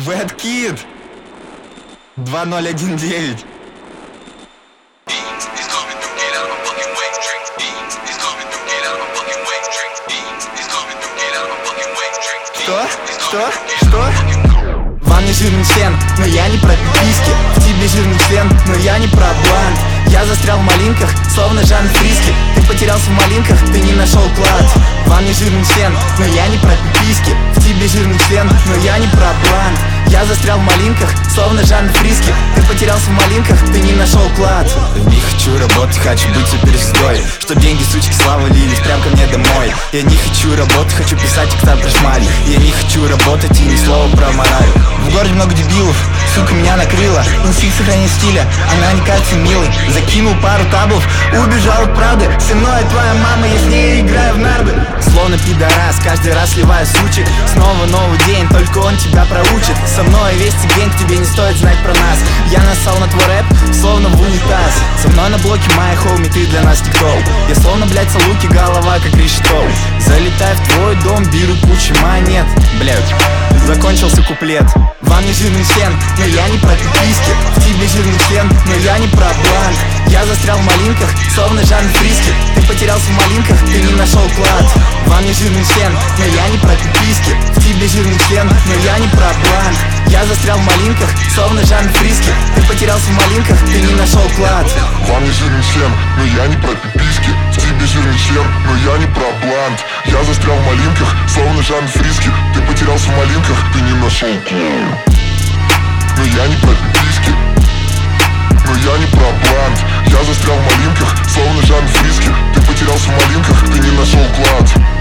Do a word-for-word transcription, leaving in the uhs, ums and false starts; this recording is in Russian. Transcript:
Wet-Kid два ноль один девять. Что? Что? Что? Вам не жирный член, но я не про пиписки. В тебе жирный член, но я не про блант. Я застрял в малинках, словно Жан Фриски. Ты потерялся в малинках, ты не нашел клад. Вам не жирный член, но я не про пиписки. В тебе жирный член, но я не про блант. Я застрял в малинках, словно Жан Фриски. Ты потерялся в малинках, ты не нашел клад. Не хочу работать, хочу быть суперзвездой, чтоб деньги, сучки, слава лились прям ко мне домой. Я не хочу работать, хочу писать текста про шмаль. Я не хочу работать и ни слова про мораль. В городе много дебилов, сука меня накрыла. Инстинкт сохранения стиля, она не кажется милой. Закинул пару таблов, убежал от правды. Со мной твоя мама, я с ней играю в нарды. Словно пидорас, каждый раз сливаю сучек. Снова новый день, только он тебя проучит. Со мной весь день, тебе не стоит знать про нас. Я нассал на твой рэп, словно в унитаз. Со мной на блоке моя хоуми, ты для нас тиктоу. Я словно, блядь, салуки, голова как решетоу. Залетай в твой дом, беру кучу монет. Блядь, закончился куплет. Вам не жирный член, но я не про пиписки. В тебе жирный член, но я не про бланк. Я застрял в малинках, словно Жан Фриски. Ты потерялся в малинках, ты не нашел клад. Вам не жирный член, но я не про пиписки. В тебе жирный член, но я не про бланк. Я застрял в малинках, словно Жан Фриски. Ты потерялся в малинках, ты не нашел клад. Вам не жирный член, но я не про пиписки. В тебе жирный член, но я не про блант. Я застрял в малинках, словно Жан Фриски. Ты потерялся в малинках, ты не нашел клад. Но я не про пиписки, но я не про блант. Я застрял в малинках, словно Жан Фриски. Ты потерялся в малинках, ты не нашел клад.